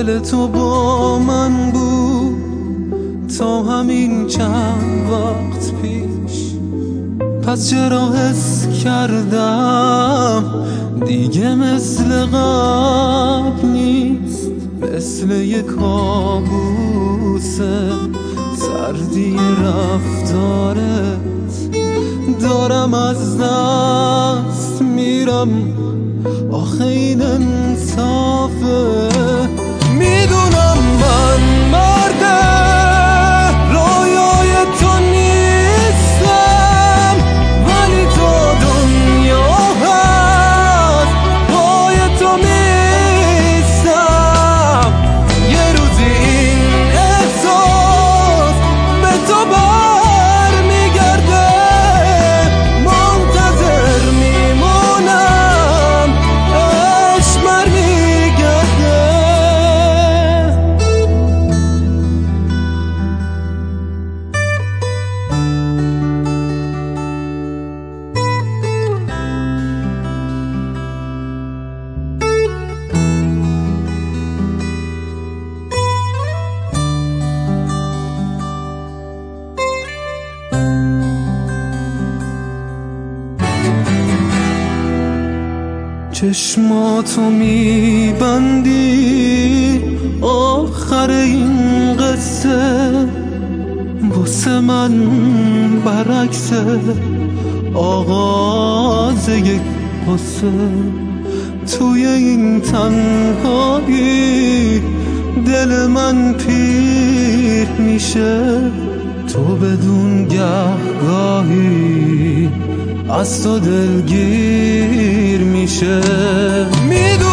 دل تو با من بود تا همین چند وقت پیش، پس چرا حس کردم دیگه مثل قبل نیست؟ مثل یک کابوسه سردی رفتارت، دارم از دست میرم، آخه این انصافه؟ میدونم من مرده رویای تو نیستم، ولی تو دنیا هست پای تو میستم. یه روزی این احساس به تو بر میگرده، منتظر میمونم عشق بر میگرده. چشماتو میبندی آخر این قصه، واسه من برعکسه آغاز یک قصه. توی این تنهایی دل من پیر میشه، تو بدون گهگاهی از تو دلگیر میشه.